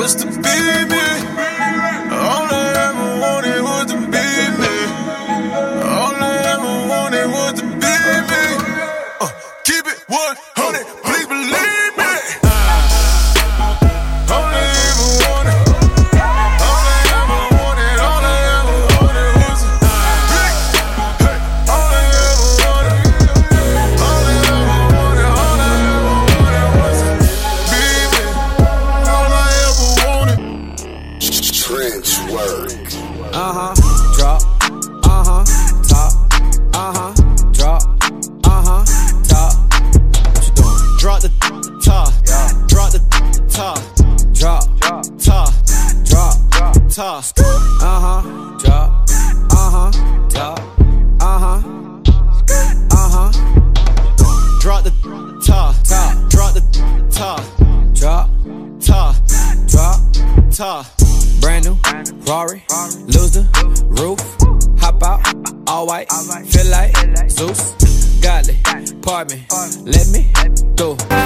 was to be me. All I ever wanted was to be me. All I ever wanted was to be me. Keep it 100, please believe me. All I ever wanted, all I ever wanted, all I ever wanted was to be me. All I ever wanted, all I ever wanted, all I ever wanted was to be me. All I ever wanted. Trench work. Drop, top, drop, top. What you doing? Drop the top, drop the top, drop, top, drop, top. Drop, top, drop the top, drop the top, drop, top. Brand new Rari, lose the roof, hop out, all white, feel like Zeus, godly, pardon me, let me through.